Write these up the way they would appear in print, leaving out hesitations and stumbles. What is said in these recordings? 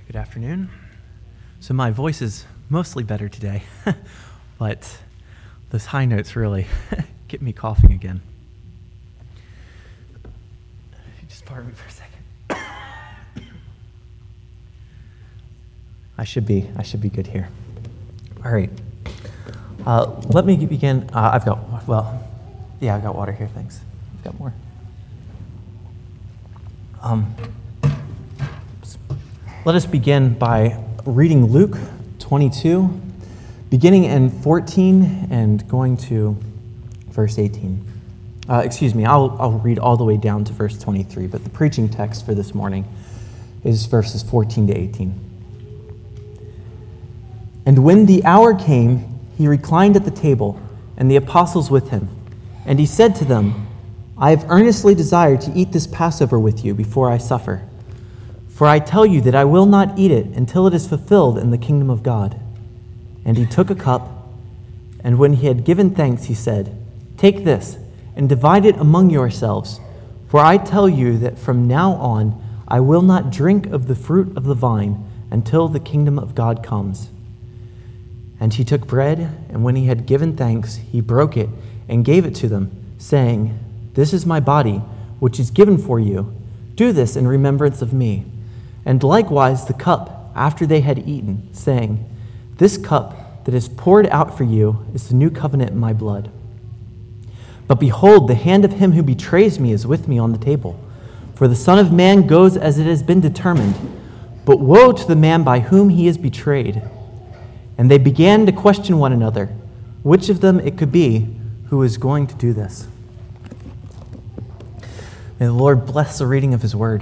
Good afternoon. So my voice is mostly better today, but those high notes really get me coughing again. Just pardon me for a second. I should be good here. All right. Let me begin. I've got water here. Thanks. I've got more. Let us begin by reading Luke 22, beginning in 14 and going to verse 18. I'll read all the way down to verse 23, but the preaching text for this morning is verses 14 to 18. And when the hour came, he reclined at the table, and the apostles with him. And he said to them, I have earnestly desired to eat this Passover with you before I suffer. For I tell you that I will not eat it until it is fulfilled in the kingdom of God. And he took a cup, and when he had given thanks, he said, Take this, and divide it among yourselves. For I tell you that from now on I will not drink of the fruit of the vine until the kingdom of God comes. And he took bread, and when he had given thanks, he broke it and gave it to them, saying, This is my body, which is given for you. Do this in remembrance of me. And likewise the cup after they had eaten, saying, This cup that is poured out for you is the new covenant in my blood. But behold, the hand of him who betrays me is with me on the table. For the Son of Man goes as it has been determined, but woe to the man by whom he is betrayed. And they began to question one another, which of them it could be who is going to do this. May the Lord bless the reading of his word.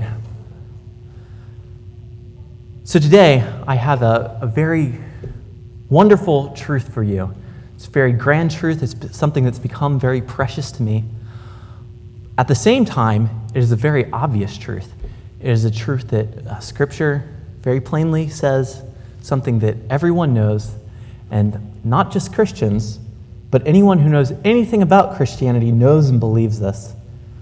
So today, I have a very wonderful truth for you. It's a very grand truth. It's something that's become very precious to me. At the same time, it is a very obvious truth. It is a truth that Scripture very plainly says, something that everyone knows, and not just Christians, but anyone who knows anything about Christianity knows and believes this.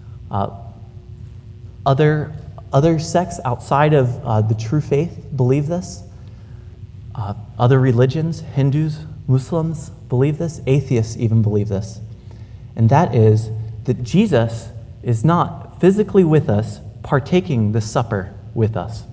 Other sects outside of the true faith believe this. Other religions, Hindus, Muslims believe this. Atheists even believe this. And that is that Jesus is not physically with us, partaking the supper with us.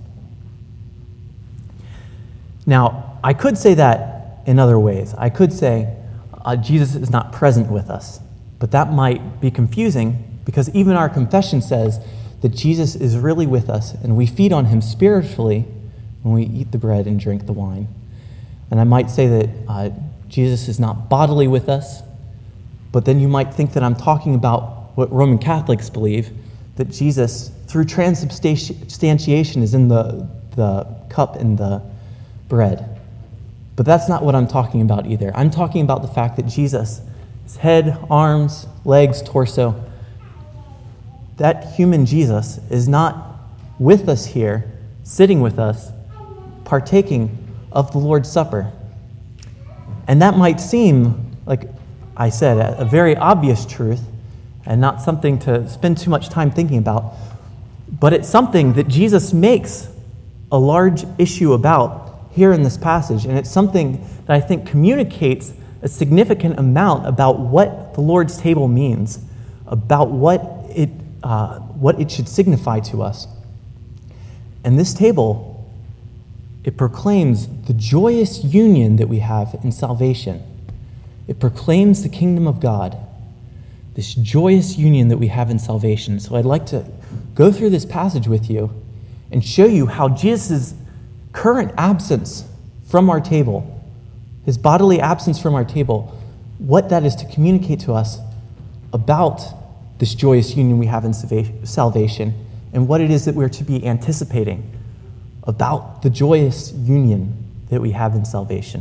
Now, I could say that in other ways. I could say Jesus is not present with us, but that might be confusing because even our confession says that Jesus is really with us, and we feed on him spiritually when we eat the bread and drink the wine. And I might say that Jesus is not bodily with us, but then you might think that I'm talking about what Roman Catholics believe, that Jesus, through transubstantiation, is in the cup and the bread. But that's not what I'm talking about either. I'm talking about the fact that Jesus, his head, arms, legs, torso, that human Jesus is not with us here, sitting with us, partaking of the Lord's Supper. And that might seem, like I said, a very obvious truth and not something to spend too much time thinking about, but it's something that Jesus makes a large issue about here in this passage, and it's something that I think communicates a significant amount about what the Lord's table means, about what it should signify to us. And this table, it proclaims the joyous union that we have in salvation. It proclaims the kingdom of God, this joyous union that we have in salvation. So I'd like to go through this passage with you and show you how Jesus' current absence from our table, his bodily absence from our table, what that is to communicate to us about this joyous union we have in salvation, and what it is that we're to be anticipating about the joyous union that we have in salvation.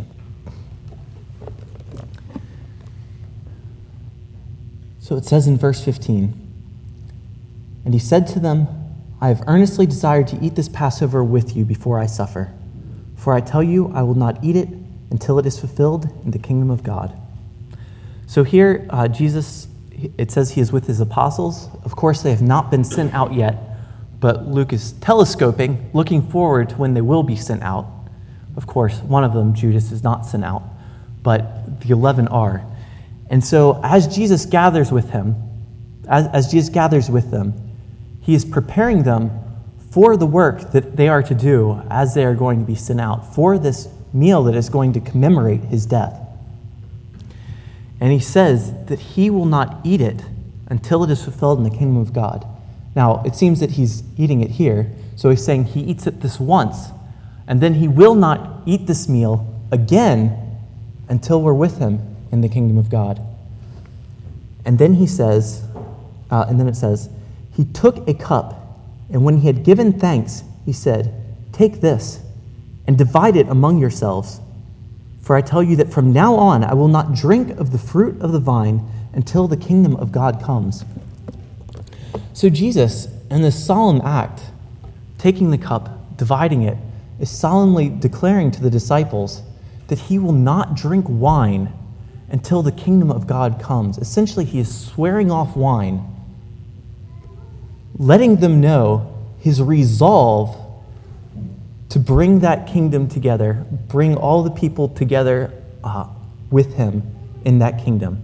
So it says in verse 15, And he said to them, I have earnestly desired to eat this Passover with you before I suffer. For I tell you, I will not eat it until it is fulfilled in the kingdom of God. So here, Jesus, it says he is with his apostles. Of course, they have not been sent out yet, but Luke is telescoping, looking forward to when they will be sent out. Of course, one of them, Judas, is not sent out, but the 11 are. And so as Jesus gathers with him, as Jesus gathers with them, he is preparing them for the work that they are to do as they are going to be sent out, for this meal that is going to commemorate his death. And he says that he will not eat it until it is fulfilled in the kingdom of God. Now, it seems that he's eating it here, so he's saying he eats it this once, and then he will not eat this meal again until we're with him in the kingdom of God. And then he says, it says, he took a cup, and when he had given thanks, he said, "Take this and divide it among yourselves. For I tell you that from now on I will not drink of the fruit of the vine until the kingdom of God comes." So Jesus, in this solemn act, taking the cup, dividing it, is solemnly declaring to the disciples that he will not drink wine until the kingdom of God comes. Essentially, he is swearing off wine, letting them know his resolve to bring that kingdom together, bring all the people together with him in that kingdom.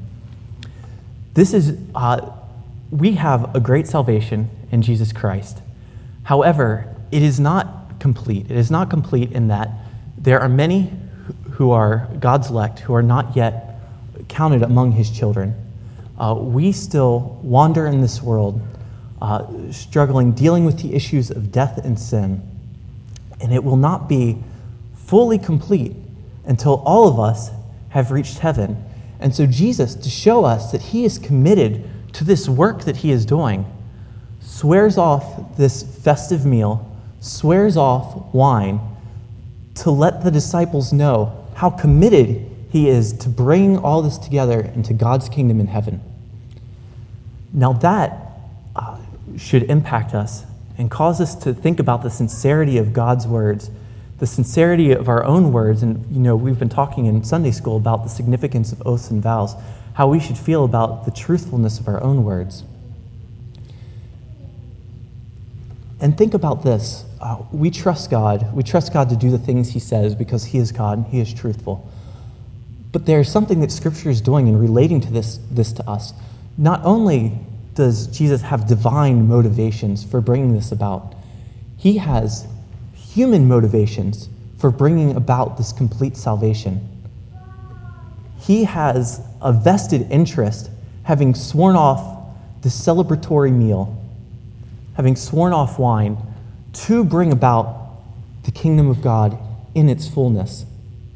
We have a great salvation in Jesus Christ. However, it is not complete. It is not complete in that there are many who are God's elect who are not yet counted among his children. We still wander in this world, struggling, dealing with the issues of death and sin. And it will not be fully complete until all of us have reached heaven. And so Jesus, to show us that he is committed to this work that he is doing, swears off this festive meal, swears off wine, to let the disciples know how committed he is to bringing all this together into God's kingdom in heaven. Now that should impact us and cause us to think about the sincerity of God's words, the sincerity of our own words. And, we've been talking in Sunday school about the significance of oaths and vows, how we should feel about the truthfulness of our own words. And think about this. We trust God. We trust God to do the things he says because he is God and he is truthful. But there's something that Scripture is doing in relating to this to us. Not only does Jesus have divine motivations for bringing this about, he has human motivations for bringing about this complete salvation. He has a vested interest, having sworn off the celebratory meal, having sworn off wine, to bring about the kingdom of God in its fullness.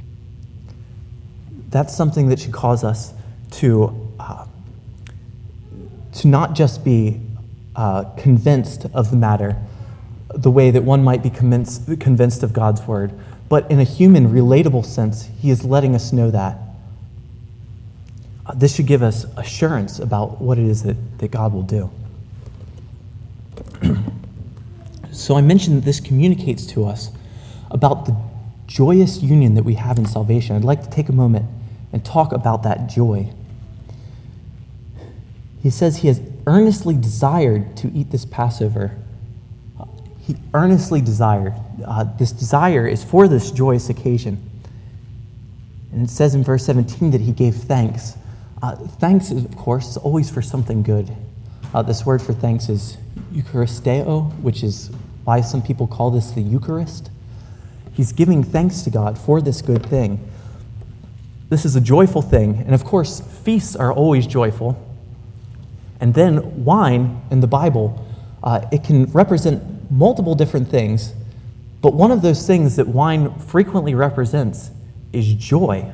That's something that should cause us to not just be convinced of the matter the way that one might be convinced of God's word, but in a human, relatable sense, he is letting us know that. This should give us assurance about what it is that God will do. So I mentioned that this communicates to us about the joyous union that we have in salvation. I'd like to take a moment and talk about that joy. He says he has earnestly desired to eat this Passover. He earnestly desired. This desire is for this joyous occasion. And it says in verse 17 that he gave thanks. Thanks, of course, is always for something good. This word for thanks is Eucharisteo, which is why some people call this the Eucharist. He's giving thanks to God for this good thing. This is a joyful thing. And of course, feasts are always joyful. And then wine in the Bible, it can represent multiple different things. But one of those things that wine frequently represents is joy.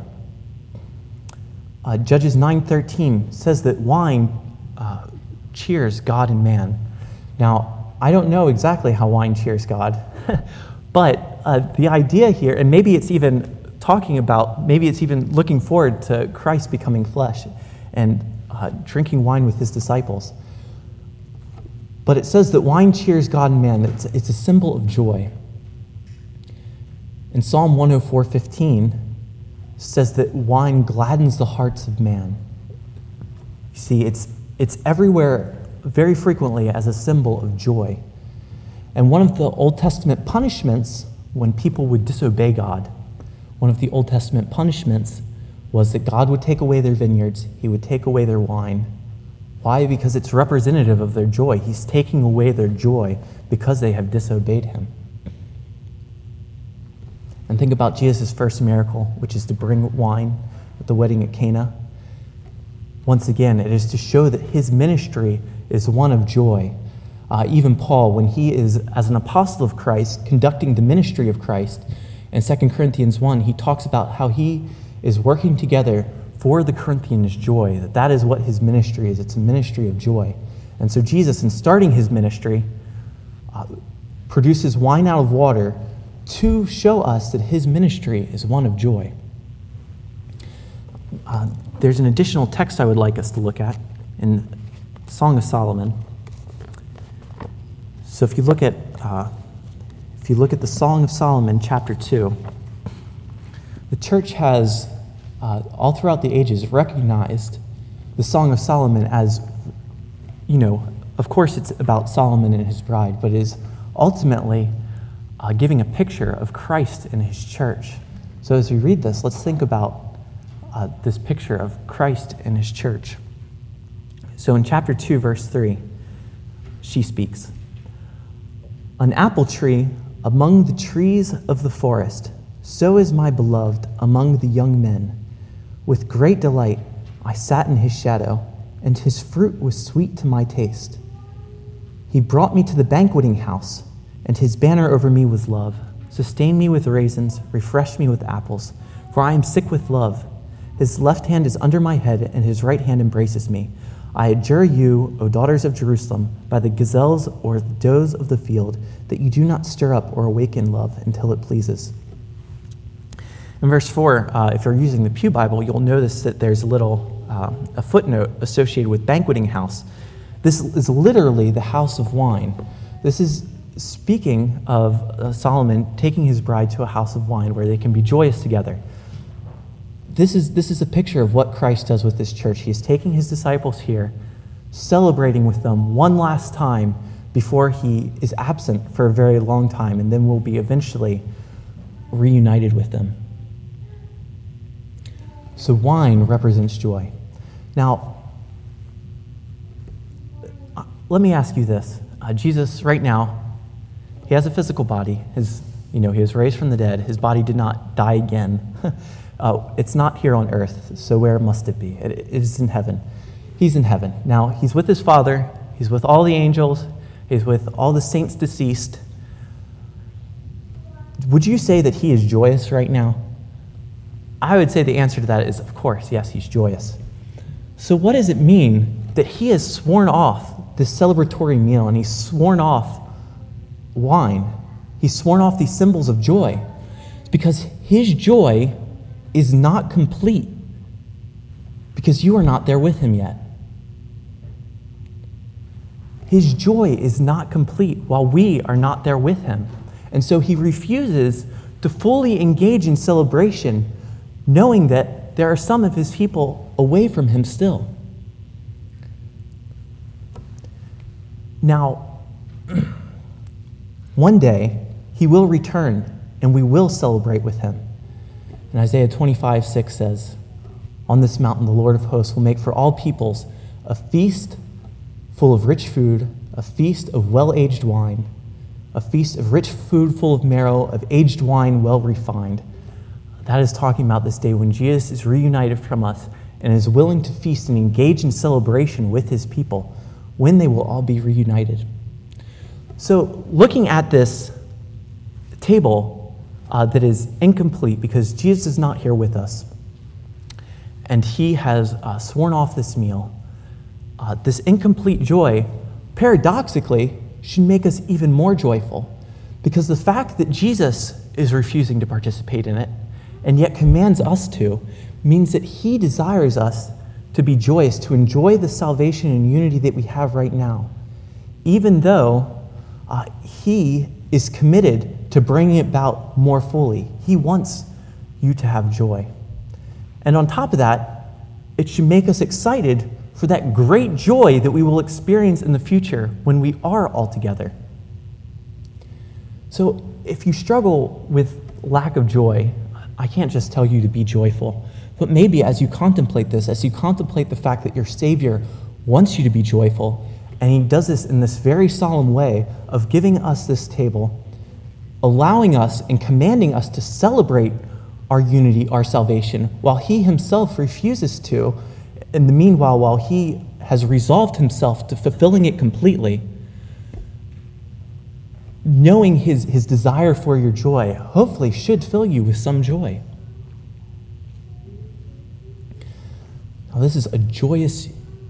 Judges 9:13 says that wine cheers God and man. Now, I don't know exactly how wine cheers God, but the idea here, and maybe it's even looking forward to Christ becoming flesh and drinking wine with his disciples. But it says that wine cheers God and man. It's a symbol of joy. In Psalm 104:15, says that wine gladdens the hearts of man. You see, it's everywhere very frequently as a symbol of joy. And one of the Old Testament punishments when people would disobey God, one of the Old Testament punishments was that God would take away their vineyards, he would take away their wine. Why? Because it's representative of their joy. He's taking away their joy because they have disobeyed him. And think about Jesus' first miracle, which is to bring wine at the wedding at Cana. Once again, it is to show that his ministry is one of joy. Even Paul, when he is, as an apostle of Christ, conducting the ministry of Christ, in 2 Corinthians 1, he talks about how he is working together for the Corinthians' joy, that is what his ministry is. It's a ministry of joy. And so Jesus, in starting his ministry, produces wine out of water to show us that his ministry is one of joy. There's an additional text I would like us to look at in Song of Solomon. So if you look at the Song of Solomon, chapter 2, the church has, all throughout the ages, recognized the Song of Solomon as, of course it's about Solomon and his bride, but it is ultimately giving a picture of Christ and his church. So as we read this, let's think about this picture of Christ and his church. So in chapter 2, verse 3, she speaks, "An apple tree among the trees of the forest, so is my beloved among the young men. With great delight I sat in his shadow, and his fruit was sweet to my taste. He brought me to the banqueting house, and his banner over me was love. Sustain me with raisins, refresh me with apples, for I am sick with love. His left hand is under my head, and his right hand embraces me. I adjure you, O daughters of Jerusalem, by the gazelles or the does of the field, that you do not stir up or awaken love until it pleases." In verse 4, if you're using the Pew Bible, you'll notice that there's a footnote associated with banqueting house. This is literally the house of wine. This is speaking of Solomon taking his bride to a house of wine where they can be joyous together. This is a picture of what Christ does with this church. He is taking his disciples here, celebrating with them one last time before he is absent for a very long time, and then will be eventually reunited with them. So wine represents joy. Now, let me ask you this. Jesus, right now, he has a physical body. He was raised from the dead. His body did not die again. It's not here on earth, so where must it be? It is in heaven. He's in heaven. Now, he's with his Father. He's with all the angels. He's with all the saints deceased. Would you say that he is joyous right now? I would say the answer to that is, of course, yes, he's joyous. So what does it mean that he has sworn off this celebratory meal and he's sworn off wine? He's sworn off these symbols of joy. It's because his joy is not complete because you are not there with him yet. His joy is not complete while we are not there with him. And so he refuses to fully engage in celebration, knowing that there are some of his people away from him still. Now, one day, he will return, and we will celebrate with him. And Isaiah 25:6 says, "On this mountain the Lord of hosts will make for all peoples a feast full of rich food, a feast of well-aged wine, a feast of rich food full of marrow, of aged wine well refined." That is talking about this day when Jesus is reunited from us and is willing to feast and engage in celebration with his people, when they will all be reunited. So looking at this table that is incomplete because Jesus is not here with us, and he has sworn off this meal, this incomplete joy, paradoxically, should make us even more joyful, because the fact that Jesus is refusing to participate in it and yet commands us to means that he desires us to be joyous, to enjoy the salvation and unity that we have right now, even though he is committed to bringing it about more fully. He wants you to have joy. And on top of that, it should make us excited for that great joy that we will experience in the future when we are all together. So if you struggle with lack of joy, I can't just tell you to be joyful. But maybe as you contemplate this, as you contemplate the fact that your Savior wants you to be joyful, and he does this in this very solemn way of giving us this table, allowing us and commanding us to celebrate our unity, our salvation, while he himself refuses to. In the meanwhile, while he has resolved himself to fulfilling it completely, knowing his desire for your joy hopefully should fill you with some joy. Now, this is a joyous.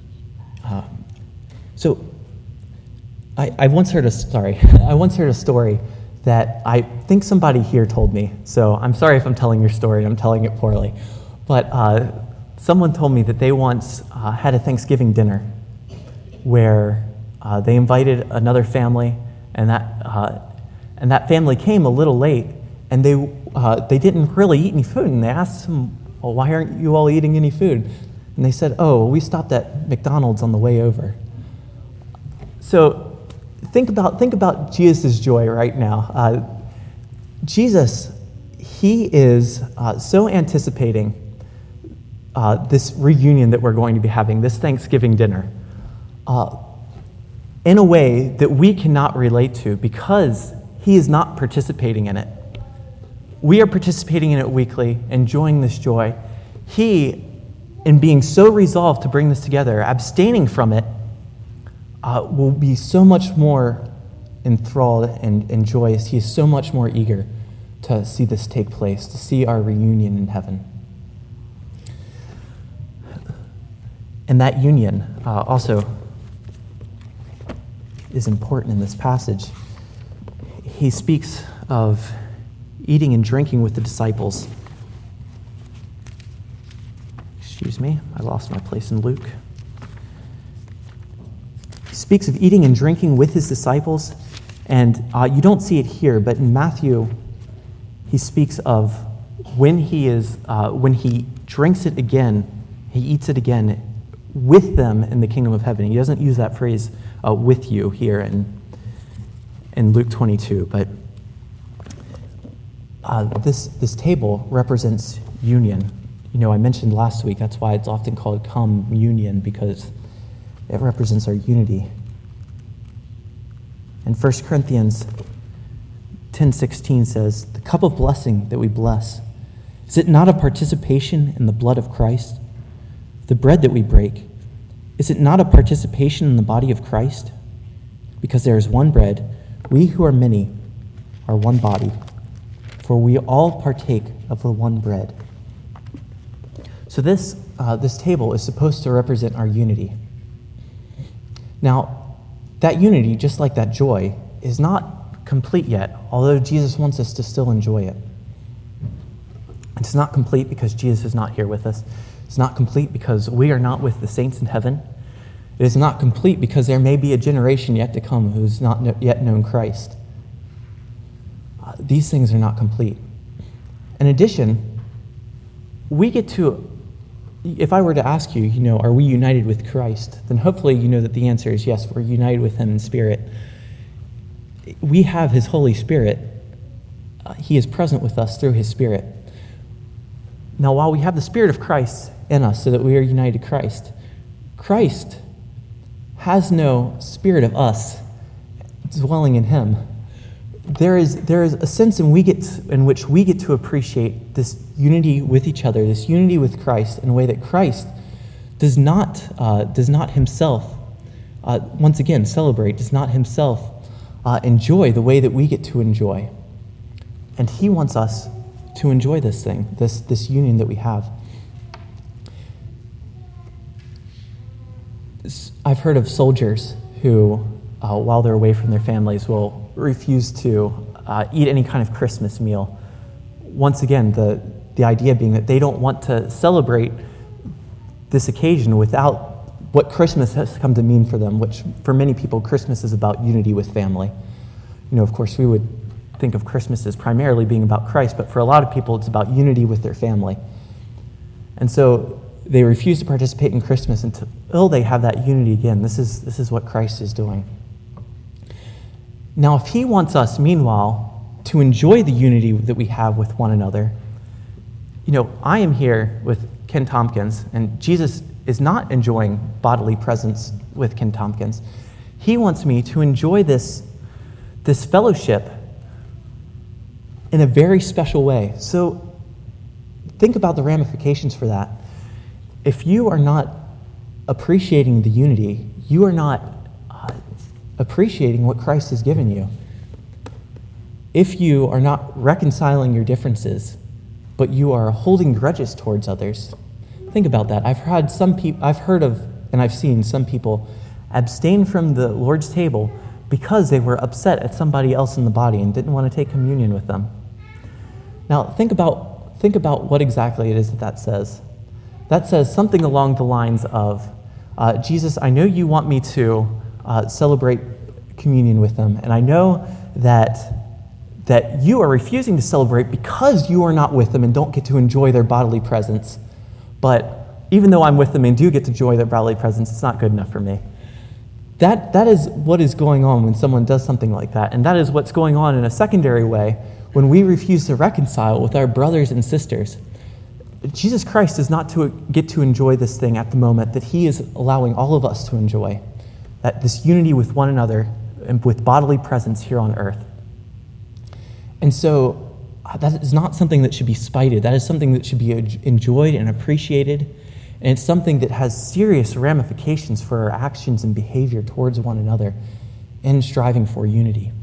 I once heard a story that I think somebody here told me. So I'm sorry if I'm telling your story. I'm telling it poorly, but someone told me that they once had a Thanksgiving dinner where they invited another family, and that family came a little late, and they didn't really eat any food, and they asked them, "Well, why aren't you all eating any food?" And they said, "Oh, we stopped at McDonald's on the way over." So think about Jesus' joy right now. Jesus, he is so anticipating this reunion that we're going to be having, this Thanksgiving dinner, in a way that we cannot relate to because he is not participating in it. We are participating in it weekly, enjoying this joy. He, in being so resolved to bring this together, abstaining from it, will be so much more enthralled and joyous. He is so much more eager to see this take place, to see our reunion in heaven. And that union also is important in this passage. He speaks of eating and drinking with the disciples. Excuse me, I lost my place in Luke. He speaks of eating and drinking with his disciples, and you don't see it here, but in Matthew, he speaks of when he drinks it again, he eats it again with them in the kingdom of heaven. He doesn't use that phrase with you here in Luke 22, but this table represents union. You know, I mentioned last week, that's why it's often called communion, because it represents our unity. And 1 Corinthians 10:16 says, "The cup of blessing that we bless, is it not a participation in the blood of Christ? The bread that we break, is it not a participation in the body of Christ? Because there is one bread, we who are many are one body, for we all partake of the one bread." So this table is supposed to represent our unity. Now, that unity, just like that joy, is not complete yet, although Jesus wants us to still enjoy it. It's not complete because Jesus is not here with us. It's not complete because we are not with the saints in heaven. It is not complete because there may be a generation yet to come who has not yet known Christ. These things are not complete. In addition, we get to, if I were to ask you, are we united with Christ? Then hopefully you know that the answer is yes, we're united with him in spirit. We have his Holy Spirit. He is present with us through his Spirit. Now, while we have the Spirit of Christ in us so that we are united to Christ, Christ has no spirit of us dwelling in him. There is a sense in which we get to appreciate this unity with each other, this unity with Christ, in a way that Christ does not himself, once again, celebrate, does not himself enjoy the way that we get to enjoy. And he wants us to enjoy this thing, this union that we have. I've heard of soldiers who, while they're away from their families, will refuse to eat any kind of Christmas meal. Once again, the idea being that they don't want to celebrate this occasion without what Christmas has come to mean for them, which for many people, Christmas is about unity with family. Of course, we would think of Christmas as primarily being about Christ, but for a lot of people, it's about unity with their family. And so they refuse to participate in Christmas until they have that unity again. This is what Christ is doing. Now, if he wants us, meanwhile, to enjoy the unity that we have with one another. I am here with Ken Tompkins, and Jesus is not enjoying bodily presence with Ken Tompkins. He wants me to enjoy this fellowship in a very special way. So think about the ramifications for that. If you are not appreciating the unity, you are not appreciating what Christ has given you. If you are not reconciling your differences, but you are holding grudges towards others, think about that. I've heard of and I've seen some people abstain from the Lord's table because they were upset at somebody else in the body and didn't want to take communion with them. Now, think about what exactly it is that says. That says something along the lines of, Jesus, I know you want me to celebrate communion with them, and I know that you are refusing to celebrate because you are not with them and don't get to enjoy their bodily presence. But even though I'm with them and do get to enjoy their bodily presence, it's not good enough for me. That is what is going on when someone does something like that. And that is what's going on in a secondary way when we refuse to reconcile with our brothers and sisters. Jesus Christ is not to get to enjoy this thing at the moment that he is allowing all of us to enjoy, that this unity with one another and with bodily presence here on earth. And so that is not something that should be spited. That is something that should be enjoyed and appreciated. And it's something that has serious ramifications for our actions and behavior towards one another in striving for unity.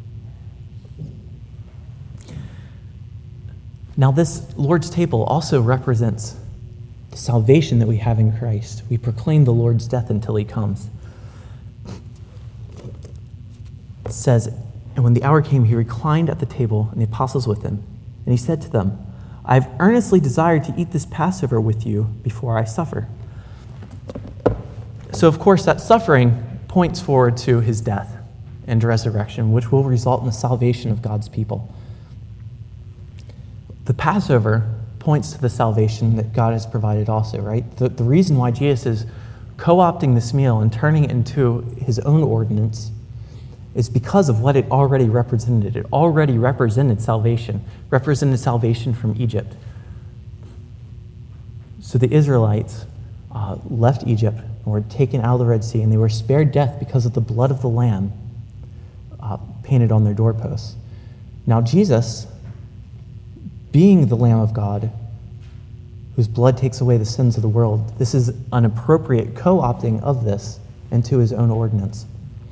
Now, this Lord's table also represents the salvation that we have in Christ. We proclaim the Lord's death until he comes. It says, and when the hour came, he reclined at the table, and the apostles with him. And he said to them, I have earnestly desired to eat this Passover with you before I suffer. So, of course, that suffering points forward to his death and resurrection, which will result in the salvation of God's people. The Passover points to the salvation that God has provided also, right? The reason why Jesus is co-opting this meal and turning it into his own ordinance is because of what it already represented. It already represented salvation from Egypt. So the Israelites left Egypt and were taken out of the Red Sea, and they were spared death because of the blood of the Lamb painted on their doorposts. Now Jesus, being the Lamb of God, whose blood takes away the sins of the world, this is an appropriate co-opting of this into his own ordinance.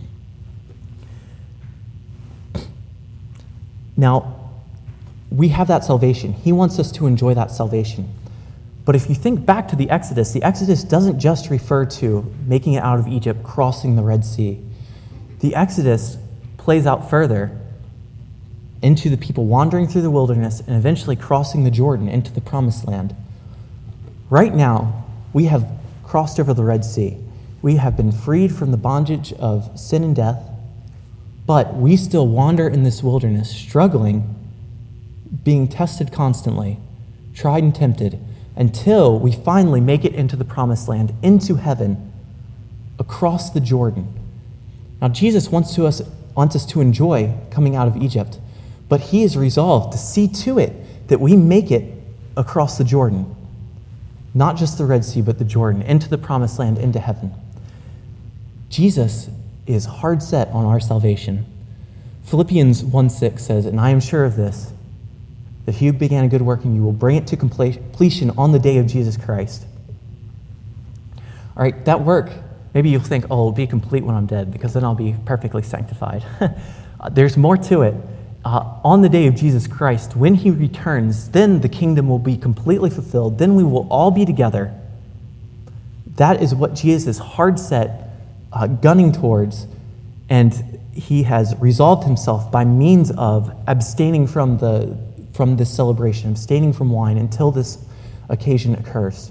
Now, we have that salvation. He wants us to enjoy that salvation. But if you think back to the Exodus doesn't just refer to making it out of Egypt, crossing the Red Sea. The Exodus plays out further into the people wandering through the wilderness and eventually crossing the Jordan into the Promised Land. Right now, we have crossed over the Red Sea. We have been freed from the bondage of sin and death, but we still wander in this wilderness, struggling, being tested constantly, tried and tempted, until we finally make it into the Promised Land, into heaven, across the Jordan. Now, Jesus wants us to enjoy coming out of Egypt, but he is resolved to see to it that we make it across the Jordan. Not just the Red Sea, but the Jordan, into the Promised Land, into heaven. Jesus is hard set on our salvation. Philippians 1:6 says, and I am sure of this, that he who began a good work in you will bring it to completion on the day of Jesus Christ. All right, that work, maybe you'll think, it'll be complete when I'm dead, because then I'll be perfectly sanctified. There's more to it. On the day of Jesus Christ, when he returns, then the kingdom will be completely fulfilled. Then we will all be together. That is what Jesus is hard set, gunning towards, and he has resolved himself by means of abstaining from this celebration, abstaining from wine until this occasion occurs.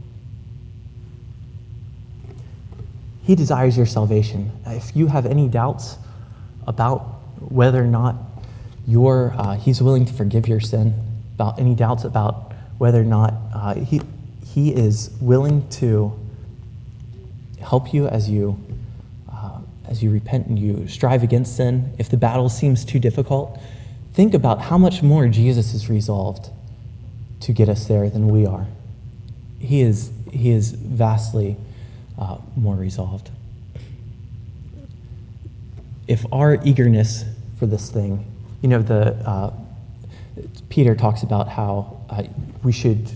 He desires your salvation. If you have any doubts about whether or not he's willing to forgive your sin, about any doubts about whether or not he is willing to help you as you repent and you strive against sin. If the battle seems too difficult, think about how much more Jesus is resolved to get us there than we are. He is vastly more resolved. If our eagerness for this thing, Peter talks about how we should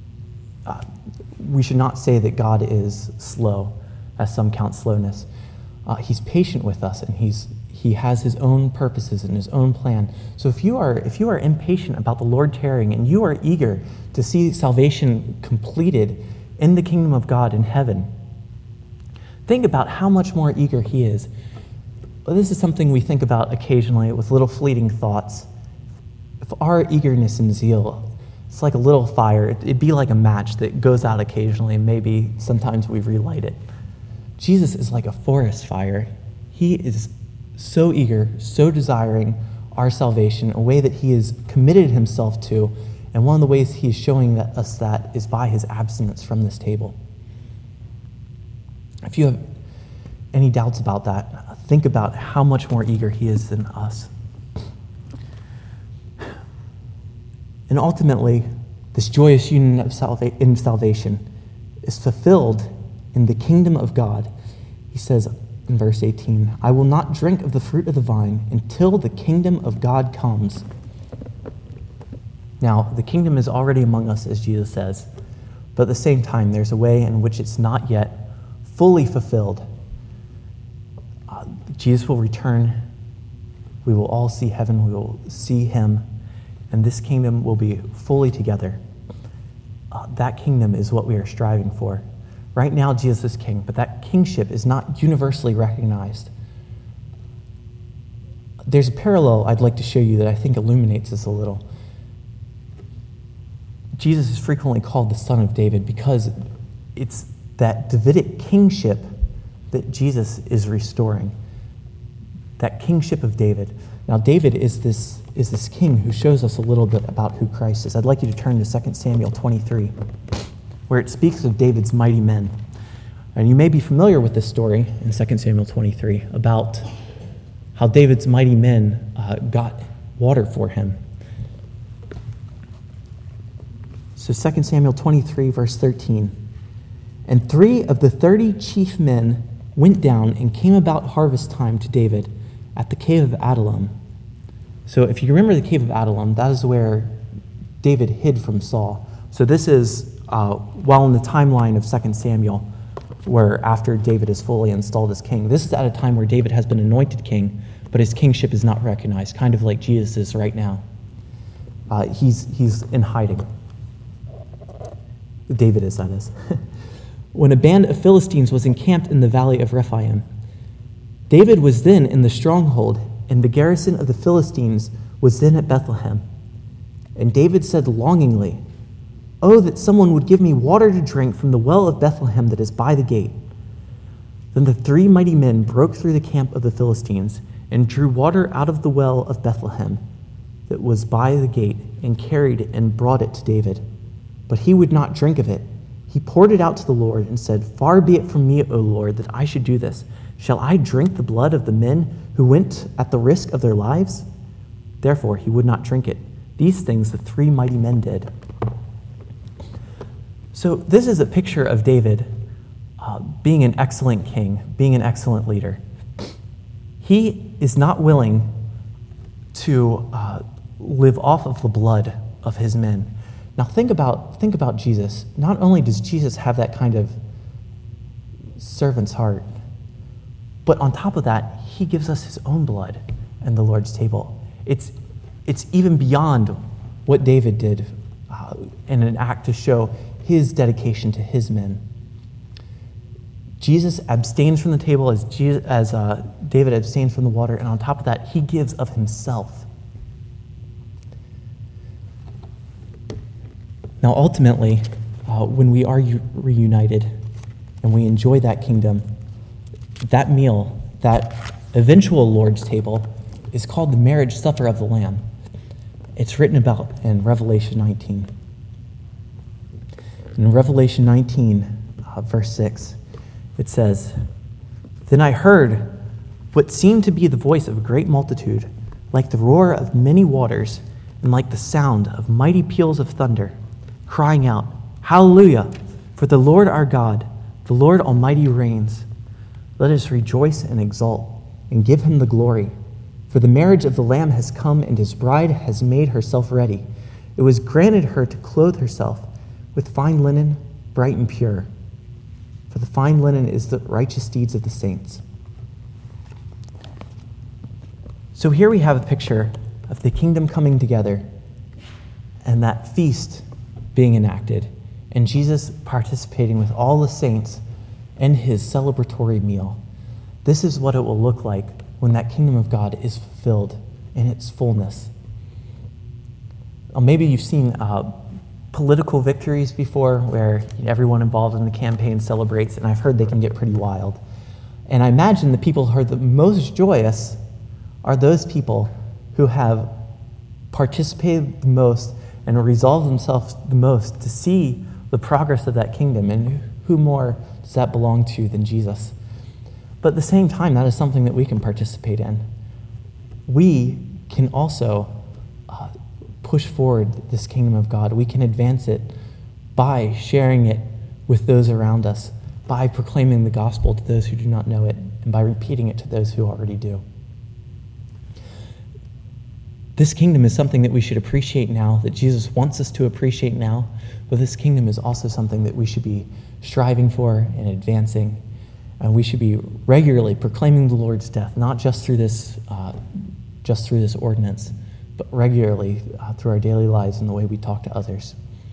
not say that God is slow, as some count slowness. He's patient with us, and he has his own purposes and his own plan. So if you are impatient about the Lord tarrying, and you are eager to see salvation completed in the kingdom of God in heaven, think about how much more eager he is. Well, this is something we think about occasionally with little fleeting thoughts. If our eagerness and zeal, it's like a little fire. It'd be like a match that goes out occasionally, and maybe sometimes we relight it. Jesus is like a forest fire. He is so eager, so desiring our salvation, a way that he has committed himself to, and one of the ways he is showing us that is by his abstinence from this table. If you have any doubts about that, think about how much more eager he is than us. And ultimately, this joyous union of in salvation is fulfilled in the kingdom of God. He says in verse 18, "I will not drink of the fruit of the vine until the kingdom of God comes." Now, the kingdom is already among us, as Jesus says, but at the same time, there's a way in which it's not yet fully fulfilled. Jesus will return. We will all see heaven. We will see him. And this kingdom will be fully together. That kingdom is what we are striving for. Right now, Jesus is king, but that kingship is not universally recognized. There's a parallel I'd like to show you that I think illuminates this a little. Jesus is frequently called the Son of David because it's that Davidic kingship that Jesus is restoring. That kingship of David. Now, David is this king who shows us a little bit about who Christ is. I'd like you to turn to 2 Samuel 23, where it speaks of David's mighty men. And you may be familiar with this story in 2 Samuel 23 about how David's mighty men got water for him. So 2 Samuel 23, verse 13. "And 3 of the 30 chief men went down and came about harvest time to David at the cave of Adullam." So if you remember the cave of Adullam, that is where David hid from Saul. So this is while in the timeline of 2 Samuel, where after David is fully installed as king. This is at a time where David has been anointed king, but his kingship is not recognized, kind of like Jesus is right now. He's in hiding. David is, that is. "When a band of Philistines was encamped in the valley of Rephaim, David was then in the stronghold, and the garrison of the Philistines was then at Bethlehem. And David said longingly, 'Oh, that someone would give me water to drink from the well of Bethlehem that is by the gate.' Then the 3 mighty men broke through the camp of the Philistines and drew water out of the well of Bethlehem that was by the gate and carried and brought it to David. But he would not drink of it. He poured it out to the Lord and said, 'Far be it from me, O Lord, that I should do this. Shall I drink the blood of the men who went at the risk of their lives?' Therefore he would not drink it. These things the 3 mighty men did." So this is a picture of David being an excellent king, being an excellent leader. He is not willing to live off of the blood of his men. Now think about Jesus. Not only does Jesus have that kind of servant's heart, but on top of that, he gives us his own blood and the Lord's table. It's even beyond what David did in an act to show his dedication to his men. Jesus abstains from the table as David abstains from the water, and on top of that, he gives of himself. Now, ultimately, when we are reunited and we enjoy that kingdom, that meal, that eventual Lord's table, is called the marriage supper of the Lamb. It's written about in Revelation 19. In Revelation 19, verse 6, it says, "Then I heard what seemed to be the voice of a great multitude, like the roar of many waters and like the sound of mighty peals of thunder, crying out, Hallelujah! For the Lord our God, the Lord Almighty reigns. Let us rejoice and exult and give him the glory. For the marriage of the Lamb has come, and his bride has made herself ready. It was granted her to clothe herself with fine linen, bright and pure. For the fine linen is the righteous deeds of the saints. So here we have a picture of the kingdom coming together and that feast being enacted, and Jesus participating with all the saints in his celebratory meal. This is what it will look like when that kingdom of God is fulfilled in its fullness. Maybe you've seen political victories before where everyone involved in the campaign celebrates, and I've heard they can get pretty wild. And I imagine the people who are the most joyous are those people who have participated the most and resolved themselves the most to see the progress of that kingdom. And who more does that belong to than Jesus? But at the same time, that is something that we can participate in. We can also push forward this kingdom of God. We can advance it by sharing it with those around us, by proclaiming the gospel to those who do not know it, and by repeating it to those who already do. This kingdom is something that we should appreciate now, that Jesus wants us to appreciate now, but this kingdom is also something that we should be striving for and advancing, and we should be regularly proclaiming the Lord's death, not just through this ordinance, but regularly through our daily lives and the way we talk to others.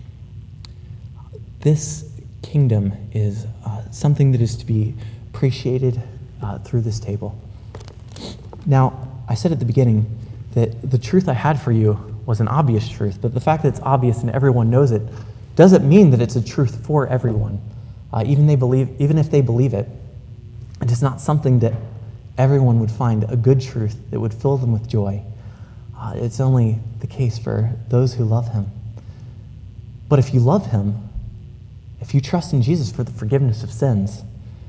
This kingdom is something that is to be appreciated through this table. Now, I said at the beginning that the truth I had for you was an obvious truth, but the fact that it's obvious and everyone knows it doesn't mean that it's a truth for everyone. Even if they believe it, it is not something that everyone would find a good truth that would fill them with joy. It's only the case for those who love him. But if you love him, if you trust in Jesus for the forgiveness of sins,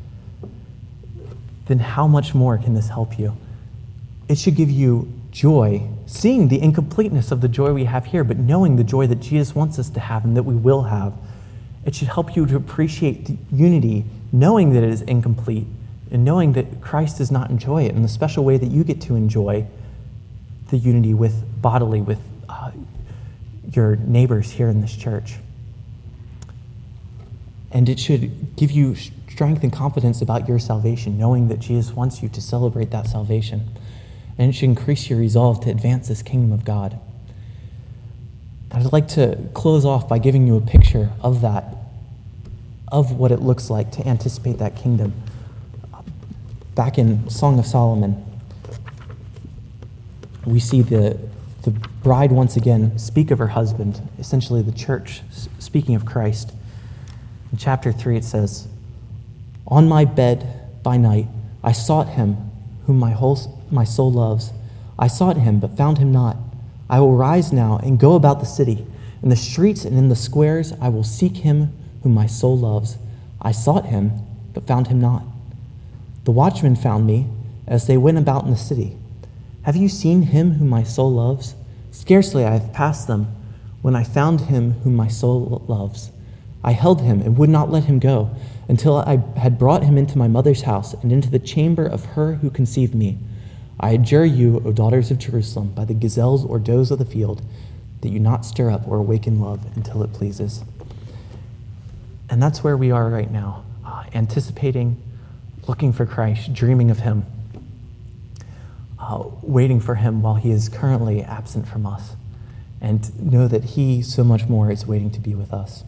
then how much more can this help you? It should give you joy, seeing the incompleteness of the joy we have here, but knowing the joy that Jesus wants us to have and that we will have. It should help you to appreciate the unity, knowing that it is incomplete, and knowing that Christ does not enjoy it in the special way that you get to enjoy the unity with your neighbors here in this church. And it should give you strength and confidence about your salvation, knowing that Jesus wants you to celebrate that salvation. And it should increase your resolve to advance this kingdom of God. I'd like to close off by giving you a picture of that, of what it looks like to anticipate that kingdom. Back in Song of Solomon, we see the bride once again speak of her husband, essentially the church speaking of Christ. In chapter 3 it says, "On my bed by night I sought him whom my soul loves. I sought him, but found him not. I will rise now and go about the city. In the streets and in the squares I will seek him whom my soul loves. I sought him, but found him not. The watchmen found me as they went about in the city. Have you seen him whom my soul loves? Scarcely I have passed them when I found him whom my soul loves. I held him and would not let him go until I had brought him into my mother's house and into the chamber of her who conceived me. I adjure you, O daughters of Jerusalem, by the gazelles or does of the field, that you not stir up or awaken love until it pleases." And that's where we are right now, anticipating, looking for Christ, dreaming of him, waiting for him while he is currently absent from us, and know that he so much more is waiting to be with us.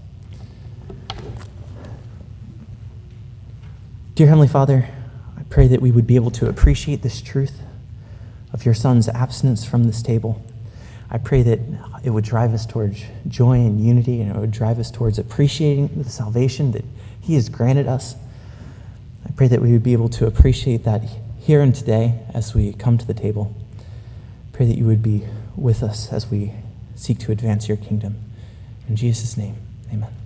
Dear Heavenly Father, I pray that we would be able to appreciate this truth of your Son's abstinence from this table. I pray that it would drive us towards joy and unity, and it would drive us towards appreciating the salvation that he has granted us. I pray that we would be able to appreciate that here and today as we come to the table. Pray that you would be with us as we seek to advance your kingdom. In Jesus' name, amen.